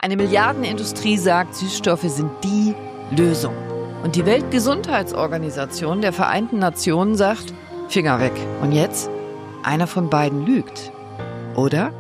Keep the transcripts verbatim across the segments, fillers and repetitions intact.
Eine Milliardenindustrie sagt, Süßstoffe sind die Lösung. Und die Weltgesundheitsorganisation der Vereinten Nationen sagt, Finger weg. Und jetzt? Einer von beiden lügt. Oder?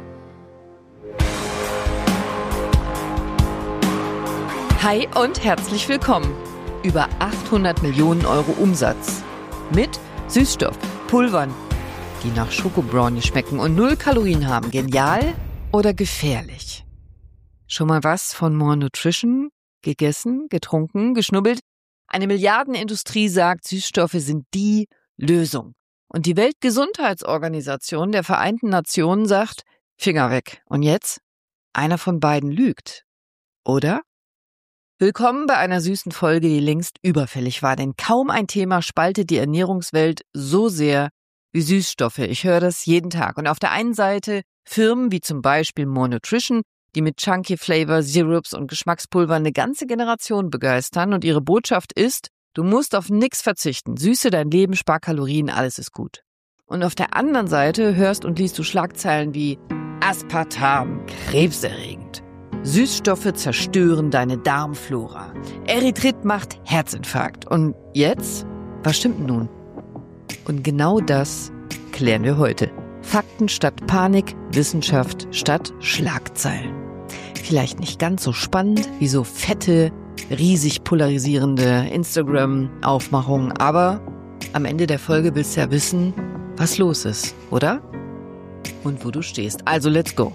Hi und herzlich willkommen. Über achthundert Millionen Euro Umsatz. Mit Süßstoff, Pulvern, die nach Schokobrownie schmecken und null Kalorien haben. Genial oder gefährlich? Schon mal was von More Nutrition? Gegessen, getrunken, geschnubbelt? Eine Milliardenindustrie sagt, Süßstoffe sind die Lösung. Und die Weltgesundheitsorganisation der Vereinten Nationen sagt, Finger weg. Und jetzt? Einer von beiden lügt. Oder? Willkommen bei einer süßen Folge, die längst überfällig war, denn kaum ein Thema spaltet die Ernährungswelt so sehr wie Süßstoffe. Ich höre das jeden Tag. Und auf der einen Seite Firmen wie zum Beispiel More Nutrition, die mit Chunky Flavor, Syrups und Geschmackspulver eine ganze Generation begeistern. Und ihre Botschaft ist, du musst auf nichts verzichten. Süße dein Leben, spar Kalorien, alles ist gut. Und auf der anderen Seite hörst und liest du Schlagzeilen wie Aspartam, krebserregend. Süßstoffe zerstören deine Darmflora. Erythrit macht Herzinfarkt. Und jetzt? Was stimmt nun? Und genau das klären wir heute. Fakten statt Panik, Wissenschaft statt Schlagzeilen. Vielleicht nicht ganz so spannend wie so fette, riesig polarisierende Instagram-Aufmachungen, aber am Ende der Folge willst du ja wissen, was los ist, oder? Und wo du stehst. Also let's go.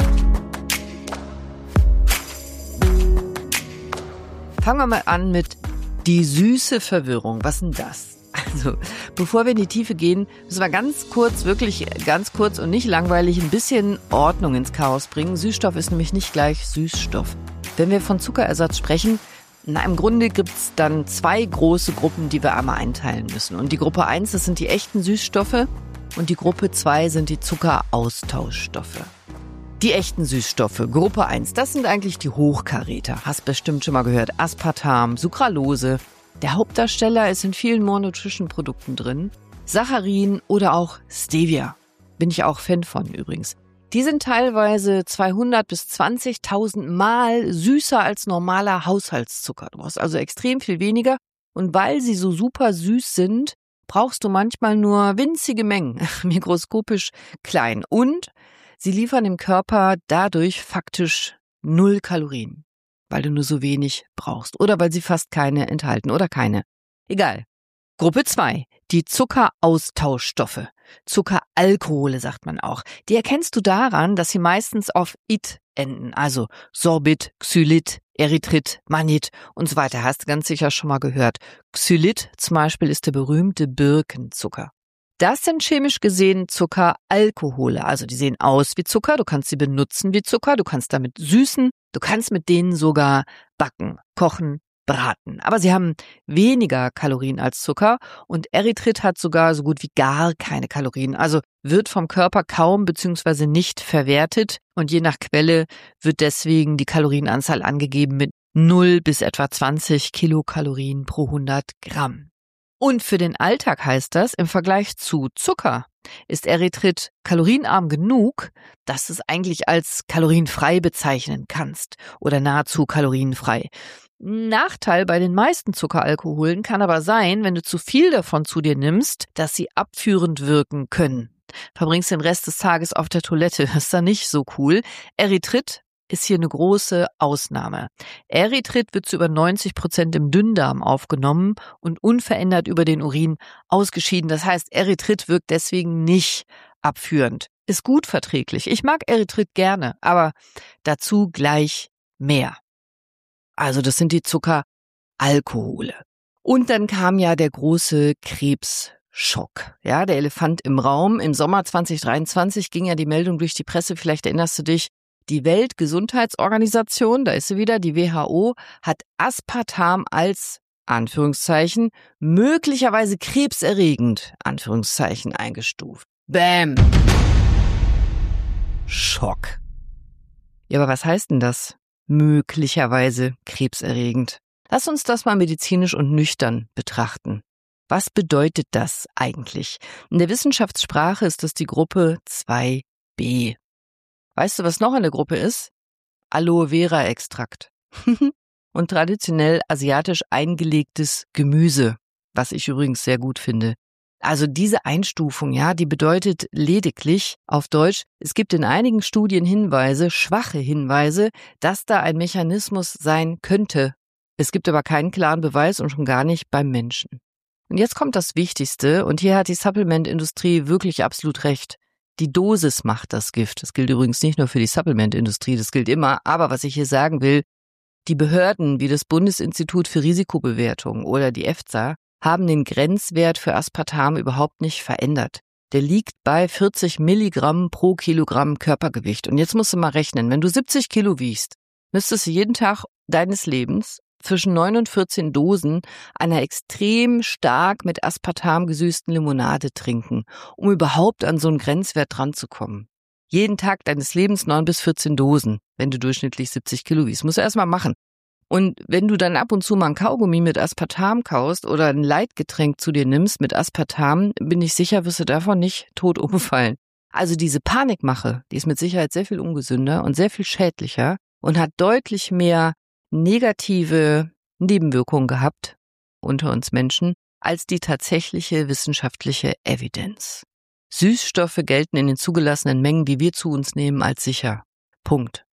Fangen wir mal an mit die süße Verwirrung. Was ist denn das? Also, bevor wir in die Tiefe gehen, müssen wir ganz kurz, wirklich ganz kurz und nicht langweilig ein bisschen Ordnung ins Chaos bringen. Süßstoff ist nämlich nicht gleich Süßstoff. Wenn wir von Zuckerersatz sprechen, na, im Grunde gibt's dann zwei große Gruppen, die wir einmal einteilen müssen. Und die Gruppe eins, das sind die echten Süßstoffe und die Gruppe zwei sind die Zuckeraustauschstoffe. Die echten Süßstoffe, Gruppe eins, das sind eigentlich die Hochkaräter. Hast bestimmt schon mal gehört. Aspartam, Sucralose. Der Hauptdarsteller ist in vielen More Nutrition Produkten drin. Saccharin oder auch Stevia. Bin ich auch Fan von übrigens. Die sind teilweise zweihundert bis zwanzigtausend Mal süßer als normaler Haushaltszucker. Du brauchst also extrem viel weniger. Und weil sie so super süß sind, brauchst du manchmal nur winzige Mengen, mikroskopisch klein. Und sie liefern im Körper dadurch faktisch null Kalorien, weil du nur so wenig brauchst oder weil sie fast keine enthalten oder keine. Egal. Gruppe zwei, die Zuckeraustauschstoffe. Zuckeralkohole sagt man auch. Die erkennst du daran, dass sie meistens auf -id enden, also Sorbit, Xylit, Erythrit, Mannit und so weiter. Hast du ganz sicher schon mal gehört. Xylit zum Beispiel ist der berühmte Birkenzucker. Das sind chemisch gesehen Zuckeralkohole, also die sehen aus wie Zucker, du kannst sie benutzen wie Zucker, du kannst damit süßen, du kannst mit denen sogar backen, kochen, braten. Aber sie haben weniger Kalorien als Zucker und Erythrit hat sogar so gut wie gar keine Kalorien, also wird vom Körper kaum bzw. nicht verwertet und je nach Quelle wird deswegen die Kalorienanzahl angegeben mit null bis etwa zwanzig Kilokalorien pro hundert Gramm. Und für den Alltag heißt das, im Vergleich zu Zucker ist Erythrit kalorienarm genug, dass du es eigentlich als kalorienfrei bezeichnen kannst oder nahezu kalorienfrei. Nachteil bei den meisten Zuckeralkoholen kann aber sein, wenn du zu viel davon zu dir nimmst, dass sie abführend wirken können. Verbringst den Rest des Tages auf der Toilette, ist dann nicht so cool. Erythrit ist hier eine große Ausnahme. Erythrit wird zu über neunzig Prozent im Dünndarm aufgenommen und unverändert über den Urin ausgeschieden. Das heißt, Erythrit wirkt deswegen nicht abführend. Ist gut verträglich. Ich mag Erythrit gerne, aber dazu gleich mehr. Also das sind die Zuckeralkohole. Und dann kam ja der große Krebsschock. Ja, der Elefant im Raum. Im Sommer zwanzig dreiundzwanzig ging ja die Meldung durch die Presse, vielleicht erinnerst du dich, die Weltgesundheitsorganisation, da ist sie wieder, die W H O, hat Aspartam als, Anführungszeichen, möglicherweise krebserregend, Anführungszeichen, eingestuft. Bäm! Schock. Ja, aber was heißt denn das? Möglicherweise krebserregend. Lass uns das mal medizinisch und nüchtern betrachten. Was bedeutet das eigentlich? In der Wissenschaftssprache ist das die Gruppe zwei b. Weißt du, was noch in der Gruppe ist? Aloe Vera Extrakt und traditionell asiatisch eingelegtes Gemüse, was ich übrigens sehr gut finde. Also diese Einstufung, ja, die bedeutet lediglich auf Deutsch, es gibt in einigen Studien Hinweise, schwache Hinweise, dass da ein Mechanismus sein könnte. Es gibt aber keinen klaren Beweis und schon gar nicht beim Menschen. Und jetzt kommt das Wichtigste und hier hat die Supplementindustrie wirklich absolut recht. Die Dosis macht das Gift. Das gilt übrigens nicht nur für die Supplementindustrie, das gilt immer. Aber was ich hier sagen will, die Behörden wie das Bundesinstitut für Risikobewertung oder die EFSA haben den Grenzwert für Aspartam überhaupt nicht verändert. Der liegt bei vierzig Milligramm pro Kilogramm Körpergewicht. Und jetzt musst du mal rechnen, wenn du siebzig Kilo wiegst, müsstest du jeden Tag deines Lebens zwischen neun und vierzehn Dosen einer extrem stark mit Aspartam gesüßten Limonade trinken, um überhaupt an so einen Grenzwert dran zu kommen. Jeden Tag deines Lebens neun bis vierzehn Dosen, wenn du durchschnittlich siebzig Kilo wiegst. Musst du erst mal machen. Und wenn du dann ab und zu mal ein Kaugummi mit Aspartam kaust oder ein Leitgetränk zu dir nimmst mit Aspartam, bin ich sicher, wirst du davon nicht tot umfallen. Also diese Panikmache, die ist mit Sicherheit sehr viel ungesünder und sehr viel schädlicher und hat deutlich mehr negative Nebenwirkungen gehabt unter uns Menschen als die tatsächliche wissenschaftliche Evidenz. Süßstoffe gelten in den zugelassenen Mengen, die wir zu uns nehmen, als sicher. Punkt.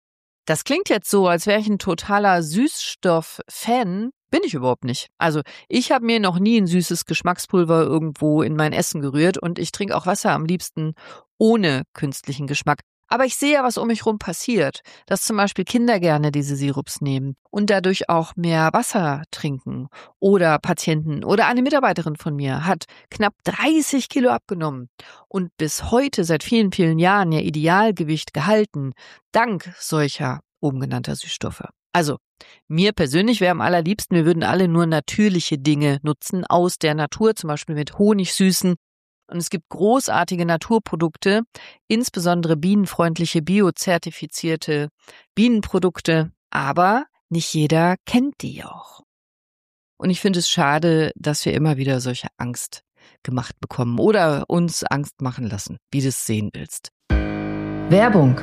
Das klingt jetzt so, als wäre ich ein totaler Süßstoff-Fan. Bin ich überhaupt nicht. Also ich habe mir noch nie ein süßes Geschmackspulver irgendwo in mein Essen gerührt und ich trinke auch Wasser am liebsten ohne künstlichen Geschmack. Aber ich sehe ja, was um mich rum passiert, dass zum Beispiel Kinder gerne diese Sirups nehmen und dadurch auch mehr Wasser trinken. Oder Patienten oder eine Mitarbeiterin von mir hat knapp dreißig Kilo abgenommen und bis heute seit vielen, vielen Jahren ihr Idealgewicht gehalten, dank solcher oben genannter Süßstoffe. Also, mir persönlich wäre am allerliebsten, wir würden alle nur natürliche Dinge nutzen aus der Natur, zum Beispiel mit Honigsüßen. Und es gibt großartige Naturprodukte, insbesondere bienenfreundliche, biozertifizierte Bienenprodukte, aber nicht jeder kennt die auch. Und ich finde es schade, dass wir immer wieder solche Angst gemacht bekommen oder uns Angst machen lassen, wie du es sehen willst. Werbung.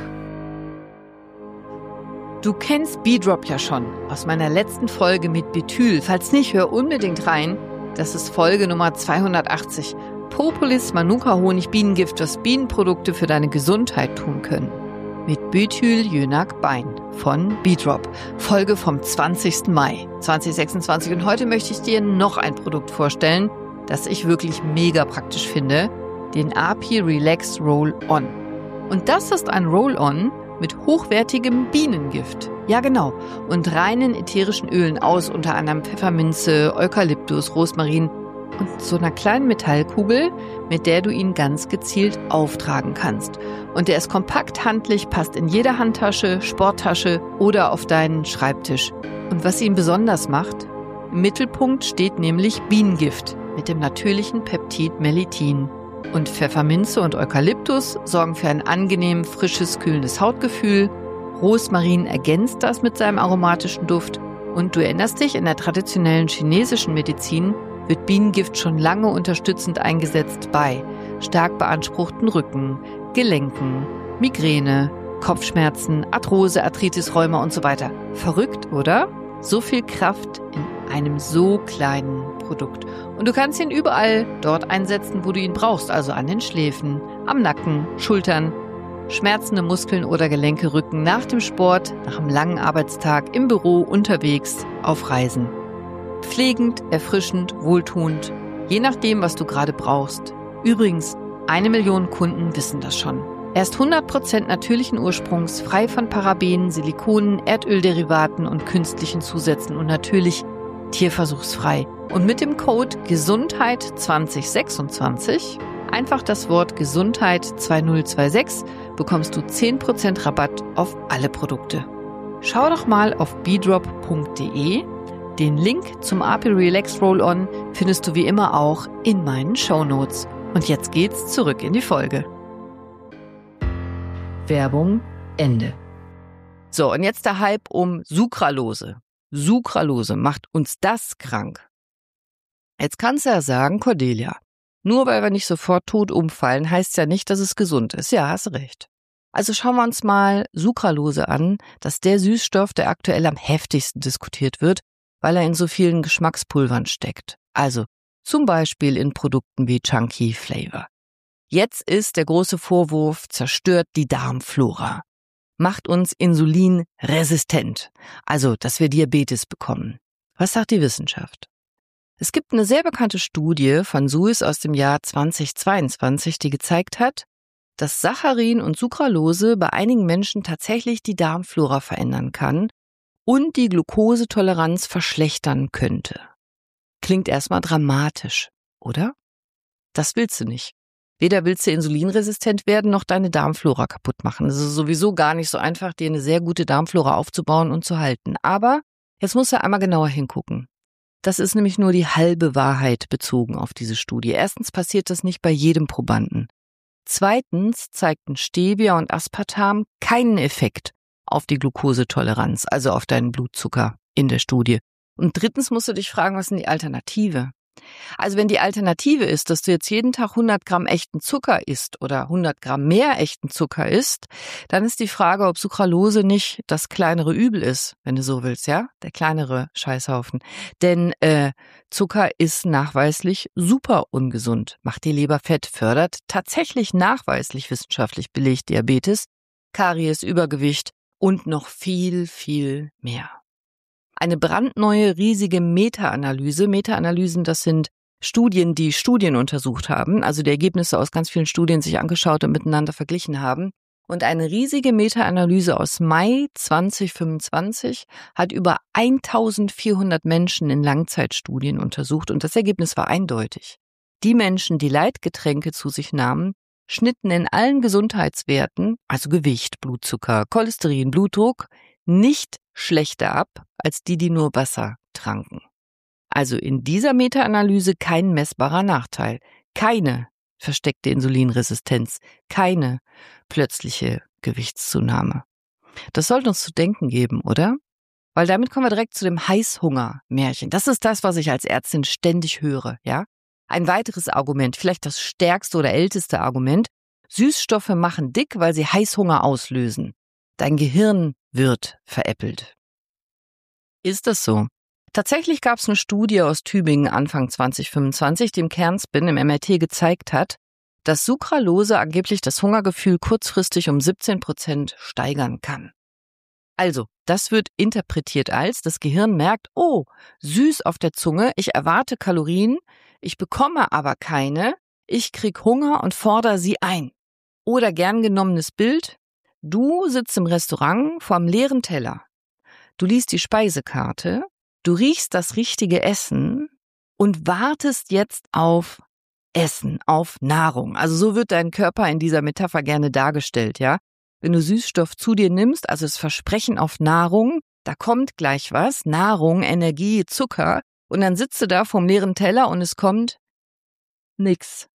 Du kennst B-Drop ja schon aus meiner letzten Folge mit Bethyl. Falls nicht, hör unbedingt rein. Das ist Folge Nummer zweihundertachtzig. Propolis Manuka Honig Bienengift, was Bienenprodukte für deine Gesundheit tun können. Mit Bethyljönak-Bein von B-Drop. Folge vom zwanzigsten Mai zweitausendsechsundzwanzig. Und heute möchte ich dir noch ein Produkt vorstellen, das ich wirklich mega praktisch finde. Den A P I Relax Roll-On. Und das ist ein Roll-On mit hochwertigem Bienengift. Ja, genau. Und reinen ätherischen Ölen aus, unter anderem Pfefferminze, Eukalyptus, Rosmarin und so einer kleinen Metallkugel, mit der du ihn ganz gezielt auftragen kannst. Und der ist kompakt handlich, passt in jede Handtasche, Sporttasche oder auf deinen Schreibtisch. Und was ihn besonders macht, im Mittelpunkt steht nämlich Bienengift mit dem natürlichen Peptid Melithin. Und Pfefferminze und Eukalyptus sorgen für ein angenehm frisches, kühlendes Hautgefühl. Rosmarin ergänzt das mit seinem aromatischen Duft. Und du erinnerst dich, in der traditionellen chinesischen Medizin wird Bienengift schon lange unterstützend eingesetzt bei stark beanspruchten Rücken, Gelenken, Migräne, Kopfschmerzen, Arthrose, Arthritis, Rheuma und so weiter. Verrückt, oder? So viel Kraft in einem so kleinen Produkt. Und du kannst ihn überall dort einsetzen, wo du ihn brauchst, also an den Schläfen, am Nacken, Schultern, schmerzende Muskeln oder Gelenke, Rücken, nach dem Sport, nach einem langen Arbeitstag, im Büro, unterwegs, auf Reisen. Pflegend, erfrischend, wohltuend, je nachdem, was du gerade brauchst. Übrigens, eine Million Kunden wissen das schon. Er ist hundert Prozent natürlichen Ursprungs, frei von Parabenen, Silikonen, Erdölderivaten und künstlichen Zusätzen und natürlich tierversuchsfrei. Und mit dem Code Gesundheit zwanzig sechsundzwanzig, einfach das Wort Gesundheit zweitausendzsechsundzwanzig, bekommst du zehn Prozent Rabatt auf alle Produkte. Schau doch mal auf b drop punkt de. Den Link zum A P I Relax Roll-On findest du wie immer auch in meinen Shownotes. Und jetzt geht's zurück in die Folge. Werbung Ende. So, und jetzt der Hype um Sucralose. Sucralose macht uns das krank. Jetzt kannst du ja sagen, Cordelia, nur weil wir nicht sofort tot umfallen, heißt ja nicht, dass es gesund ist. Ja, hast recht. Also schauen wir uns mal Sucralose an. Das ist der Süßstoff, der aktuell am heftigsten diskutiert wird, weil er in so vielen Geschmackspulvern steckt. Also zum Beispiel in Produkten wie Chunky Flavor. Jetzt ist der große Vorwurf, zerstört die Darmflora, macht uns insulinresistent, also dass wir Diabetes bekommen. Was sagt die Wissenschaft? Es gibt eine sehr bekannte Studie von Suis aus dem Jahr zweitausendzweiundzwanzig, die gezeigt hat, dass Saccharin und Sucralose bei einigen Menschen tatsächlich die Darmflora verändern kann und die Glukosetoleranz verschlechtern könnte. Klingt erstmal dramatisch, oder? Das willst du nicht. Weder willst du insulinresistent werden, noch deine Darmflora kaputt machen. Es ist sowieso gar nicht so einfach, dir eine sehr gute Darmflora aufzubauen und zu halten. Aber jetzt musst du einmal genauer hingucken. Das ist nämlich nur die halbe Wahrheit bezogen auf diese Studie. Erstens passiert das nicht bei jedem Probanden. Zweitens zeigten Stevia und Aspartam keinen Effekt auf die Glukosetoleranz, also auf deinen Blutzucker in der Studie. Und drittens musst du dich fragen, was ist denn die Alternative? Also wenn die Alternative ist, dass du jetzt jeden Tag hundert Gramm echten Zucker isst oder hundert Gramm mehr echten Zucker isst, dann ist die Frage, ob Sucralose nicht das kleinere Übel ist, wenn du so willst, ja, der kleinere Scheißhaufen. Denn äh, Zucker ist nachweislich super ungesund, macht die Leber fett, fördert tatsächlich nachweislich wissenschaftlich belegt Diabetes, Karies, Übergewicht und noch viel, viel mehr. Eine brandneue, riesige Meta-Analyse. Meta-Analysen, das sind Studien, die Studien untersucht haben, also die Ergebnisse aus ganz vielen Studien sich angeschaut und miteinander verglichen haben. Und eine riesige Meta-Analyse aus Mai zweitausendfünfundzwanzig hat über eintausendvierhundert Menschen in Langzeitstudien untersucht und das Ergebnis war eindeutig. Die Menschen, die Leitgetränke zu sich nahmen, schnitten in allen Gesundheitswerten, also Gewicht, Blutzucker, Cholesterin, Blutdruck, nicht schlechter ab als die, die nur Wasser tranken. Also in dieser Meta-Analyse kein messbarer Nachteil, keine versteckte Insulinresistenz, keine plötzliche Gewichtszunahme. Das sollte uns zu denken geben, oder? Weil damit kommen wir direkt zu dem Heißhunger-Märchen. Das ist das, was ich als Ärztin ständig höre, ja? Ein weiteres Argument, vielleicht das stärkste oder älteste Argument: Süßstoffe machen dick, weil sie Heißhunger auslösen. Dein Gehirn wird veräppelt. Ist das so? Tatsächlich gab es eine Studie aus Tübingen Anfang zweitausendfünfundzwanzig, die im Kernspin im M R T gezeigt hat, dass Sucralose angeblich das Hungergefühl kurzfristig um siebzehn Prozent steigern kann. Also, das wird interpretiert als, das Gehirn merkt, oh, süß auf der Zunge, ich erwarte Kalorien, ich bekomme aber keine, ich krieg Hunger und fordere sie ein. Oder gern genommenes Bild: Du sitzt im Restaurant vorm leeren Teller. Du liest die Speisekarte, du riechst das richtige Essen und wartest jetzt auf Essen, auf Nahrung. Also so wird dein Körper in dieser Metapher gerne dargestellt, ja? Wenn du Süßstoff zu dir nimmst, also das Versprechen auf Nahrung, da kommt gleich was, Nahrung, Energie, Zucker, und dann sitzt du da vorm leeren Teller und es kommt nix.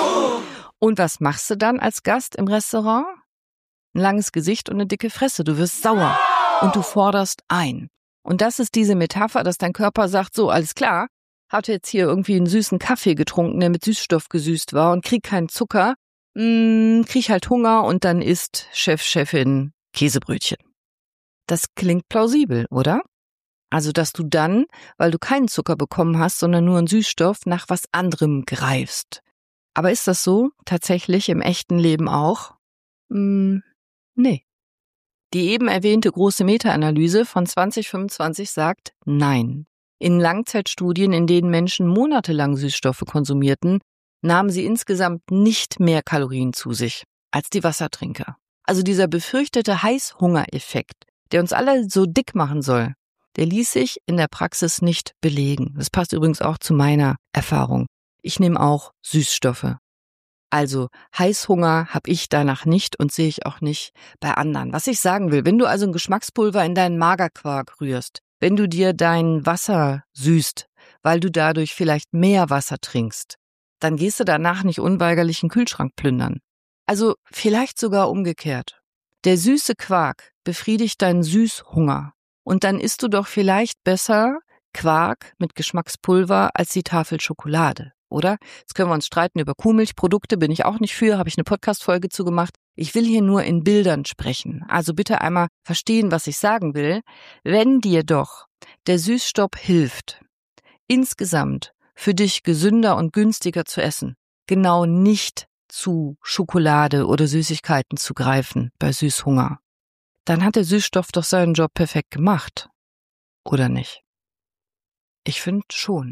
Und was machst du dann als Gast im Restaurant? Ein langes Gesicht und eine dicke Fresse. Du wirst sauer und du forderst ein. Und das ist diese Metapher, dass dein Körper sagt, so, alles klar, hat jetzt hier irgendwie einen süßen Kaffee getrunken, der mit Süßstoff gesüßt war und krieg keinen Zucker, mh, krieg halt Hunger und dann isst Chef, Chefin Käsebrötchen. Das klingt plausibel, oder? Also, dass du dann, weil du keinen Zucker bekommen hast, sondern nur einen Süßstoff, nach was anderem greifst. Aber ist das so tatsächlich im echten Leben auch? Hm, nee. Die eben erwähnte große Meta-Analyse von zweitausendfünfundzwanzig sagt nein. In Langzeitstudien, in denen Menschen monatelang Süßstoffe konsumierten, nahmen sie insgesamt nicht mehr Kalorien zu sich als die Wassertrinker. Also dieser befürchtete Heißhungereffekt, der uns alle so dick machen soll, der ließ sich in der Praxis nicht belegen. Das passt übrigens auch zu meiner Erfahrung. Ich nehme auch Süßstoffe. Also Heißhunger habe ich danach nicht und sehe ich auch nicht bei anderen. Was ich sagen will, wenn du also ein Geschmackspulver in deinen Magerquark rührst, wenn du dir dein Wasser süßt, weil du dadurch vielleicht mehr Wasser trinkst, dann gehst du danach nicht unweigerlich einen Kühlschrank plündern. Also vielleicht sogar umgekehrt. Der süße Quark befriedigt deinen Süßhunger und dann isst du doch vielleicht besser Quark mit Geschmackspulver als die Tafel Schokolade. oder? Jetzt können wir uns streiten über Kuhmilchprodukte, bin ich auch nicht für, habe ich eine Podcast-Folge zu gemacht. Ich will hier nur in Bildern sprechen. Also bitte einmal verstehen, was ich sagen will. Wenn dir doch der Süßstopp hilft, insgesamt für dich gesünder und günstiger zu essen, genau nicht zu Schokolade oder Süßigkeiten zu greifen bei Süßhunger, dann hat der Süßstoff doch seinen Job perfekt gemacht. Oder nicht? Ich finde schon.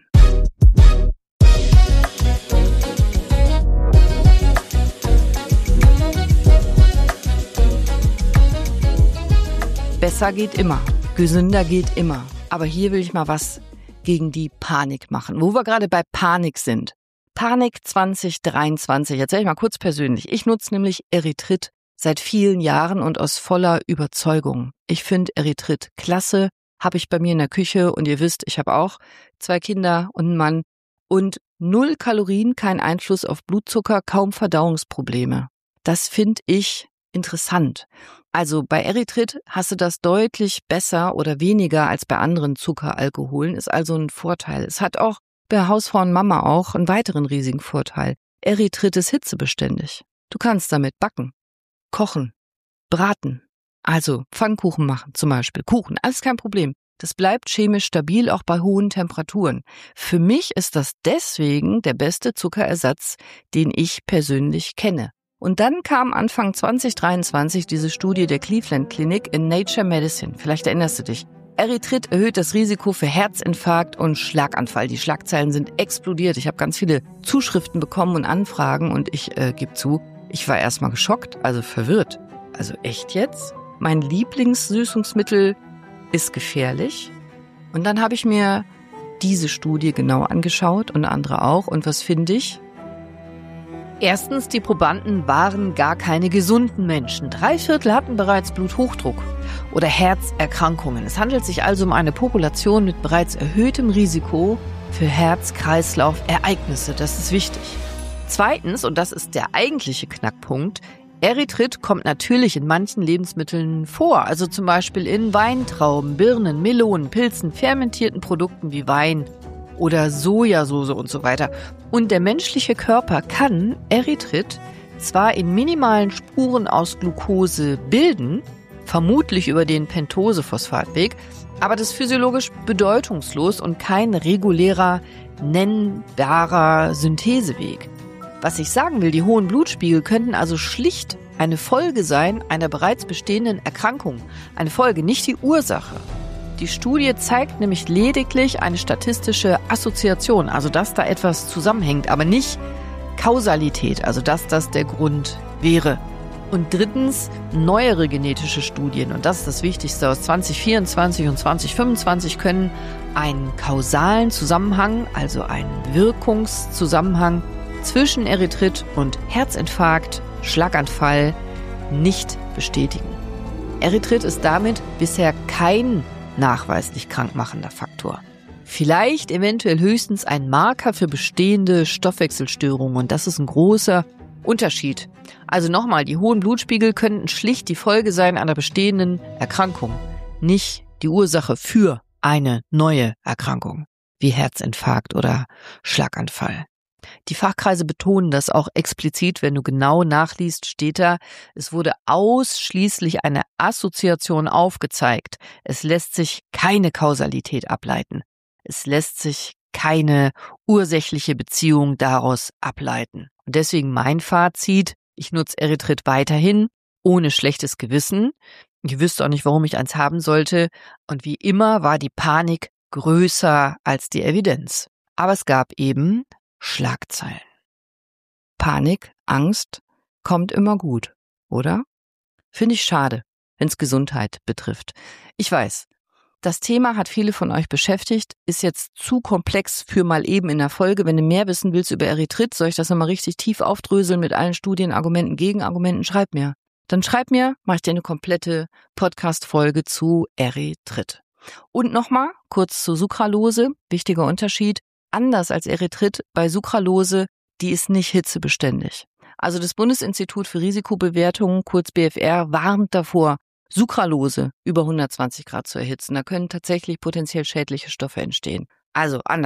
Besser geht immer, gesünder geht immer. Aber hier will ich mal was gegen die Panik machen. Wo wir gerade bei Panik sind. Panik zwanzig dreiundzwanzig, erzähle ich mal kurz persönlich. Ich nutze nämlich Erythrit seit vielen Jahren und aus voller Überzeugung. Ich finde Erythrit klasse, habe ich bei mir in der Küche und ihr wisst, ich habe auch zwei Kinder und einen Mann. Und null Kalorien, kein Einfluss auf Blutzucker, kaum Verdauungsprobleme. Das finde ich interessant. Also bei Erythrit hast du das deutlich besser oder weniger als bei anderen Zuckeralkoholen, ist also ein Vorteil. Es hat auch bei Hausfrau und Mama auch einen weiteren riesigen Vorteil. Erythrit ist hitzebeständig. Du kannst damit backen, kochen, braten, also Pfannkuchen machen zum Beispiel, Kuchen, alles kein Problem. Das bleibt chemisch stabil, auch bei hohen Temperaturen. Für mich ist das deswegen der beste Zuckerersatz, den ich persönlich kenne. Und dann kam Anfang zwanzig dreiundzwanzig diese Studie der Cleveland Clinic in Nature Medicine. Vielleicht erinnerst du dich. Erythrit erhöht das Risiko für Herzinfarkt und Schlaganfall. Die Schlagzeilen sind explodiert. Ich habe ganz viele Zuschriften bekommen und Anfragen und ich äh, gebe zu, ich war erstmal geschockt, also verwirrt. Also echt jetzt? Mein Lieblingssüßungsmittel ist gefährlich? Und dann habe ich mir diese Studie genau angeschaut und andere auch. Und was finde ich? Erstens, die Probanden waren gar keine gesunden Menschen. Drei Viertel hatten bereits Bluthochdruck oder Herzerkrankungen. Es handelt sich also um eine Population mit bereits erhöhtem Risiko für Herz-Kreislauf-Ereignisse. Das ist wichtig. Zweitens, und das ist der eigentliche Knackpunkt, Erythrit kommt natürlich in manchen Lebensmitteln vor. Also zum Beispiel in Weintrauben, Birnen, Melonen, Pilzen, fermentierten Produkten wie Wein oder Sojasauce und so weiter. Und der menschliche Körper kann Erythrit zwar in minimalen Spuren aus Glucose bilden, vermutlich über den Pentose-Phosphatweg, aber das ist physiologisch bedeutungslos und kein regulärer, nennbarer Syntheseweg. Was ich sagen will, die hohen Blutspiegel könnten also schlicht eine Folge sein einer bereits bestehenden Erkrankung. Eine Folge, nicht die Ursache. Die Studie zeigt nämlich lediglich eine statistische Assoziation, also dass da etwas zusammenhängt, aber nicht Kausalität, also dass das der Grund wäre. Und drittens, neuere genetische Studien, und das ist das Wichtigste, aus zwanzig vierundzwanzig und zwanzig fünfundzwanzig können einen kausalen Zusammenhang, also einen Wirkungszusammenhang zwischen Erythrit und Herzinfarkt, Schlaganfall nicht bestätigen. Erythrit ist damit bisher kein nachweislich krankmachender Faktor. Vielleicht eventuell höchstens ein Marker für bestehende Stoffwechselstörungen und das ist ein großer Unterschied. Also nochmal, die hohen Blutspiegel könnten schlicht die Folge sein einer bestehenden Erkrankung, nicht die Ursache für eine neue Erkrankung, wie Herzinfarkt oder Schlaganfall. Die Fachkreise betonen das auch explizit, wenn du genau nachliest, steht da, es wurde ausschließlich eine Assoziation aufgezeigt. Es lässt sich keine Kausalität ableiten. Es lässt sich keine ursächliche Beziehung daraus ableiten. Und deswegen mein Fazit, ich nutze Erythrit weiterhin, ohne schlechtes Gewissen. Ich wüsste auch nicht, warum ich eins haben sollte. Und wie immer war die Panik größer als die Evidenz. Aber es gab eben Schlagzeilen. Panik, Angst kommt immer gut, oder? Finde ich schade, wenn es Gesundheit betrifft. Ich weiß, das Thema hat viele von euch beschäftigt, ist jetzt zu komplex für mal eben in der Folge. Wenn du mehr wissen willst über Erythrit, soll ich das nochmal richtig tief aufdröseln mit allen Studien, Argumenten, Gegenargumenten, schreib mir. Dann schreib mir, mache ich dir eine komplette Podcast-Folge zu Erythrit. Und nochmal kurz zur Sucralose, wichtiger Unterschied. Anders als Erythrit bei Sucralose, die ist nicht hitzebeständig. Also das Bundesinstitut für Risikobewertung, kurz B F R, warnt davor, Sucralose über hundertzwanzig Grad zu erhitzen. Da können tatsächlich potenziell schädliche Stoffe entstehen. Also anders.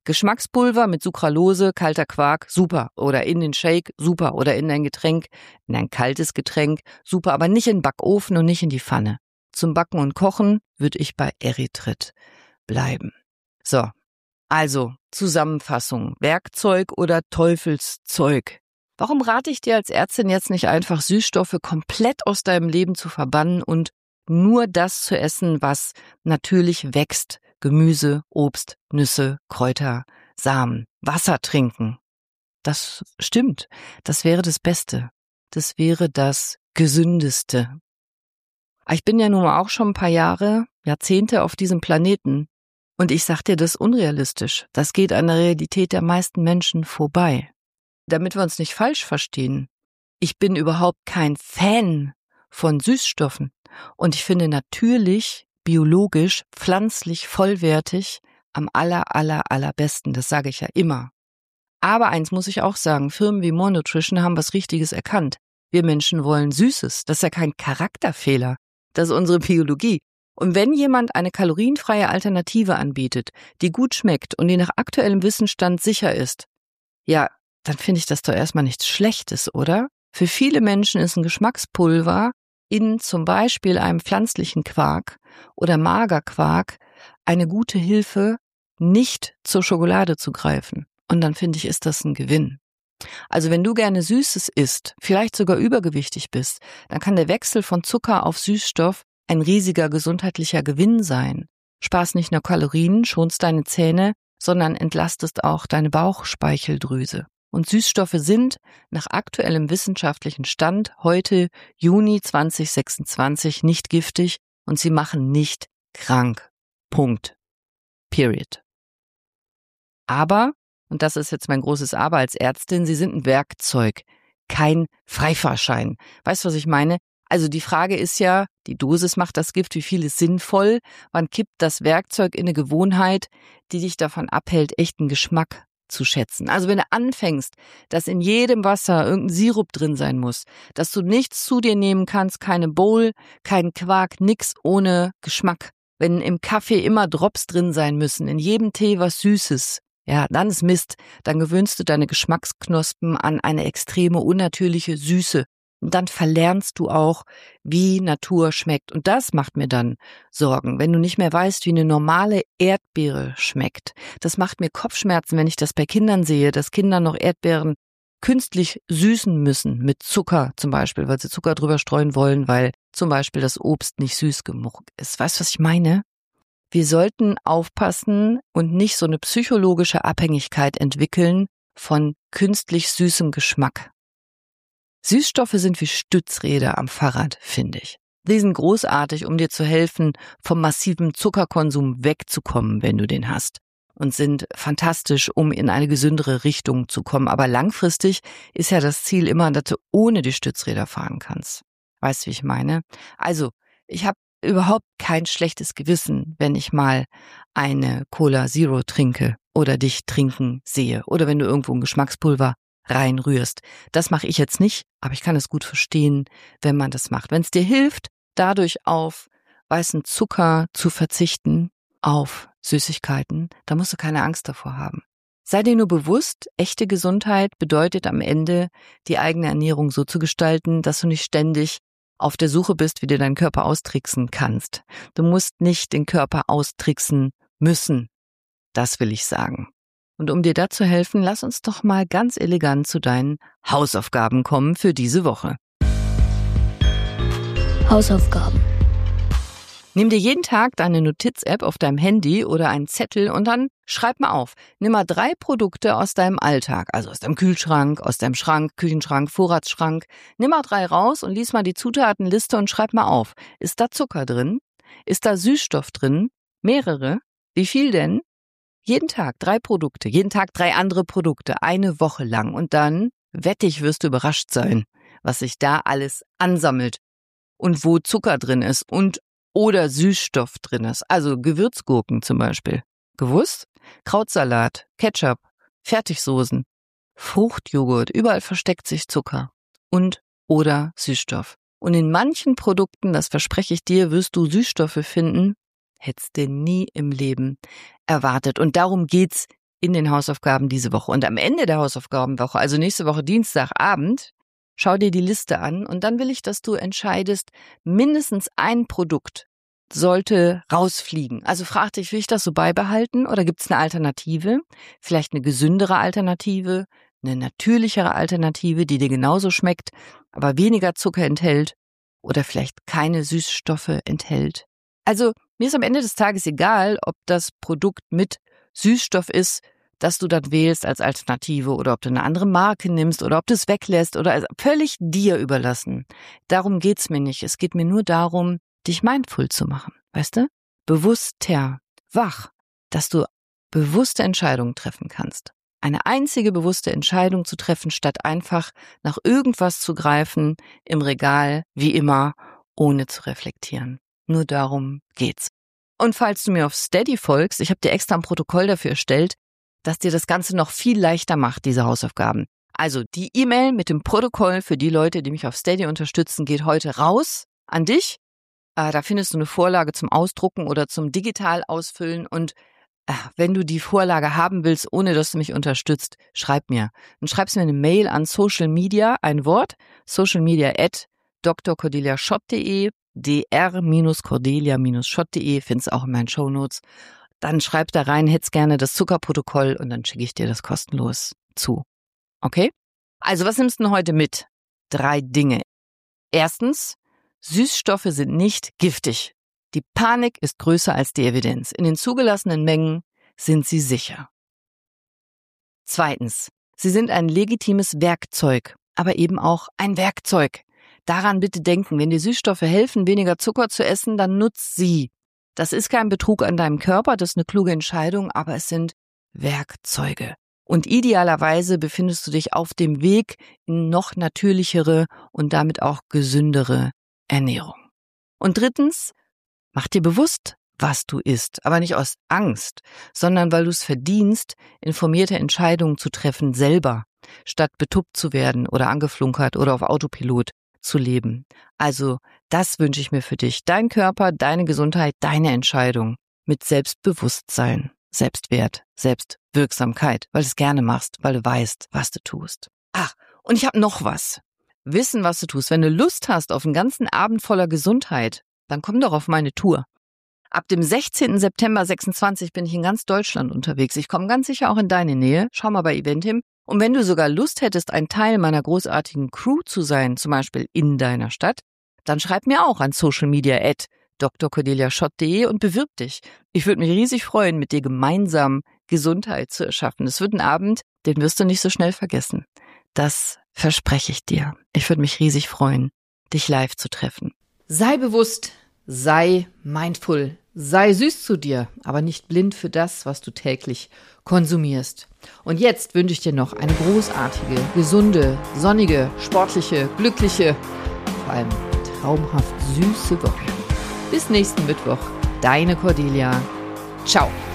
Geschmackspulver mit Sucralose, kalter Quark, super. Oder in den Shake, super. Oder in ein Getränk, in ein kaltes Getränk, super. Aber nicht in den Backofen und nicht in die Pfanne. Zum Backen und Kochen würde ich bei Erythrit bleiben. So, also Zusammenfassung. Werkzeug oder Teufelszeug? Warum rate ich dir als Ärztin jetzt nicht einfach, Süßstoffe komplett aus deinem Leben zu verbannen und nur das zu essen, was natürlich wächst? Gemüse, Obst, Nüsse, Kräuter, Samen, Wasser trinken. Das stimmt. Das wäre das Beste. Das wäre das Gesündeste. Ich bin ja nun auch schon ein paar Jahre, Jahrzehnte auf diesem Planeten. Und ich sag dir, das ist unrealistisch. Das geht an der Realität der meisten Menschen vorbei. Damit wir uns nicht falsch verstehen. Ich bin überhaupt kein Fan von Süßstoffen. Und ich finde natürlich, biologisch, pflanzlich, vollwertig, am aller, aller, allerbesten. Das sage ich ja immer. Aber eins muss ich auch sagen, Firmen wie More Nutrition haben was Richtiges erkannt. Wir Menschen wollen Süßes. Das ist ja kein Charakterfehler. Das ist unsere Biologie. Und wenn jemand eine kalorienfreie Alternative anbietet, die gut schmeckt und die nach aktuellem Wissensstand sicher ist, ja, dann finde ich das doch erstmal nichts Schlechtes, oder? Für viele Menschen ist ein Geschmackspulver in zum Beispiel einem pflanzlichen Quark oder Magerquark eine gute Hilfe, nicht zur Schokolade zu greifen. Und dann finde ich, ist das ein Gewinn. Also wenn du gerne Süßes isst, vielleicht sogar übergewichtig bist, dann kann der Wechsel von Zucker auf Süßstoff ein riesiger gesundheitlicher Gewinn sein. Sparst nicht nur Kalorien, schonst deine Zähne, sondern entlastest auch deine Bauchspeicheldrüse. Und Süßstoffe sind nach aktuellem wissenschaftlichen Stand heute Juni zwanzig sechsundzwanzig nicht giftig und sie machen nicht krank. Punkt. Period. Aber, und das ist jetzt mein großes Aber als Ärztin, sie sind ein Werkzeug, kein Freifahrschein. Weißt du, was ich meine? Also die Frage ist ja, die Dosis macht das Gift, wie viel ist sinnvoll? Wann kippt das Werkzeug in eine Gewohnheit, die dich davon abhält, echten Geschmack zu schätzen? Also wenn du anfängst, dass in jedem Wasser irgendein Sirup drin sein muss, dass du nichts zu dir nehmen kannst, keine Bowl, kein Quark, nix ohne Geschmack. Wenn im Kaffee immer Drops drin sein müssen, in jedem Tee was Süßes, ja, dann ist Mist. Dann gewöhnst du deine Geschmacksknospen an eine extreme, unnatürliche Süße. Und dann verlernst du auch, wie Natur schmeckt. Und das macht mir dann Sorgen, wenn du nicht mehr weißt, wie eine normale Erdbeere schmeckt. Das macht mir Kopfschmerzen, wenn ich das bei Kindern sehe, dass Kinder noch Erdbeeren künstlich süßen müssen, mit Zucker zum Beispiel, weil sie Zucker drüber streuen wollen, weil zum Beispiel das Obst nicht süß genug ist. Weißt du, was ich meine? Wir sollten aufpassen und nicht so eine psychologische Abhängigkeit entwickeln von künstlich süßem Geschmack. Süßstoffe sind wie Stützräder am Fahrrad, finde ich. Die sind großartig, um dir zu helfen, vom massiven Zuckerkonsum wegzukommen, wenn du den hast. Und sind fantastisch, um in eine gesündere Richtung zu kommen. Aber langfristig ist ja das Ziel immer, dass du ohne die Stützräder fahren kannst. Weißt du, wie ich meine? Also, ich habe überhaupt kein schlechtes Gewissen, wenn ich mal eine Cola Zero trinke oder dich trinken sehe. Oder wenn du irgendwo ein Geschmackspulver reinrührst. Das mache ich jetzt nicht, aber ich kann es gut verstehen, wenn man das macht. Wenn es dir hilft, dadurch auf weißen Zucker zu verzichten, auf Süßigkeiten, da musst du keine Angst davor haben. Sei dir nur bewusst, echte Gesundheit bedeutet am Ende, die eigene Ernährung so zu gestalten, dass du nicht ständig auf der Suche bist, wie du deinen Körper austricksen kannst. Du musst nicht den Körper austricksen müssen. Das will ich sagen. Und um dir dazu helfen, lass uns doch mal ganz elegant zu deinen Hausaufgaben kommen für diese Woche. Hausaufgaben. Nimm dir jeden Tag deine Notiz-App auf deinem Handy oder einen Zettel und dann schreib mal auf. Nimm mal drei Produkte aus deinem Alltag, also aus deinem Kühlschrank, aus deinem Schrank, Küchenschrank, Vorratsschrank. Nimm mal drei raus und lies mal die Zutatenliste und schreib mal auf. Ist da Zucker drin? Ist da Süßstoff drin? Mehrere? Wie viel denn? Jeden Tag drei Produkte, jeden Tag drei andere Produkte, eine Woche lang. Und dann, wette ich, wirst du überrascht sein, was sich da alles ansammelt und wo Zucker drin ist und oder Süßstoff drin ist. Also Gewürzgurken zum Beispiel. Gewusst? Krautsalat, Ketchup, Fertigsoßen, Fruchtjoghurt, überall versteckt sich Zucker und oder Süßstoff. Und in manchen Produkten, das verspreche ich dir, wirst du Süßstoffe finden, hättest du nie im Leben erwartet. Und darum geht's in den Hausaufgaben diese Woche. Und am Ende der Hausaufgabenwoche, also nächste Woche Dienstagabend, schau dir die Liste an und dann will ich, dass du entscheidest, mindestens ein Produkt sollte rausfliegen. Also frag dich, will ich das so beibehalten oder gibt es eine Alternative? Vielleicht eine gesündere Alternative, eine natürlichere Alternative, die dir genauso schmeckt, aber weniger Zucker enthält oder vielleicht keine Süßstoffe enthält. Also mir ist am Ende des Tages egal, ob das Produkt mit Süßstoff ist, das du dann wählst als Alternative oder ob du eine andere Marke nimmst oder ob du es weglässt oder also völlig dir überlassen. Darum geht's mir nicht. Es geht mir nur darum, dich mindful zu machen, weißt du? Bewusster, wach, dass du bewusste Entscheidungen treffen kannst. Eine einzige bewusste Entscheidung zu treffen, statt einfach nach irgendwas zu greifen, im Regal, wie immer, ohne zu reflektieren. Nur darum geht's. Und falls du mir auf Steady folgst, ich habe dir extra ein Protokoll dafür erstellt, dass dir das Ganze noch viel leichter macht, diese Hausaufgaben. Also die E-Mail mit dem Protokoll für die Leute, die mich auf Steady unterstützen, geht heute raus an dich. Äh, da findest du eine Vorlage zum Ausdrucken oder zum digital ausfüllen. Und äh, wenn du die Vorlage haben willst, ohne dass du mich unterstützt, schreib mir. Dann schreibst du mir eine Mail an Social Media, ein Wort, socialmedia at d r cordelia schott punkt de, dr Cordelia schott punkt de, findest auch in meinen Shownotes. Dann schreib da rein, hätt's gerne das Zuckerprotokoll und dann schicke ich dir das kostenlos zu. Okay? Also was nimmst du denn heute mit? Drei Dinge. Erstens, Süßstoffe sind nicht giftig. Die Panik ist größer als die Evidenz. In den zugelassenen Mengen sind sie sicher. Zweitens, sie sind ein legitimes Werkzeug, aber eben auch ein Werkzeug. Daran bitte denken, wenn dir Süßstoffe helfen, weniger Zucker zu essen, dann nutz sie. Das ist kein Betrug an deinem Körper, das ist eine kluge Entscheidung, aber es sind Werkzeuge. Und idealerweise befindest du dich auf dem Weg in noch natürlichere und damit auch gesündere Ernährung. Und drittens, mach dir bewusst, was du isst, aber nicht aus Angst, sondern weil du es verdienst, informierte Entscheidungen zu treffen selber, statt betuppt zu werden oder angeflunkert oder auf Autopilot zu leben. Also das wünsche ich mir für dich. Dein Körper, deine Gesundheit, deine Entscheidung mit Selbstbewusstsein, Selbstwert, Selbstwirksamkeit, weil du es gerne machst, weil du weißt, was du tust. Ach, und ich habe noch was. Wissen, was du tust. Wenn du Lust hast auf einen ganzen Abend voller Gesundheit, dann komm doch auf meine Tour. Ab dem sechzehnten September sechsundzwanzig bin ich in ganz Deutschland unterwegs. Ich komme ganz sicher auch in deine Nähe. Schau mal bei Eventim. Und wenn du sogar Lust hättest, ein Teil meiner großartigen Crew zu sein, zum Beispiel in deiner Stadt, dann schreib mir auch an socialmedia at d r cordelia schott punkt de und bewirb dich. Ich würde mich riesig freuen, mit dir gemeinsam Gesundheit zu erschaffen. Es wird ein Abend, den wirst du nicht so schnell vergessen. Das verspreche ich dir. Ich würde mich riesig freuen, dich live zu treffen. Sei bewusst, sei mindful, sei süß zu dir, aber nicht blind für das, was du täglich konsumierst. Und jetzt wünsche ich dir noch eine großartige, gesunde, sonnige, sportliche, glückliche, vor allem traumhaft süße Woche. Bis nächsten Mittwoch, deine Cordelia. Ciao.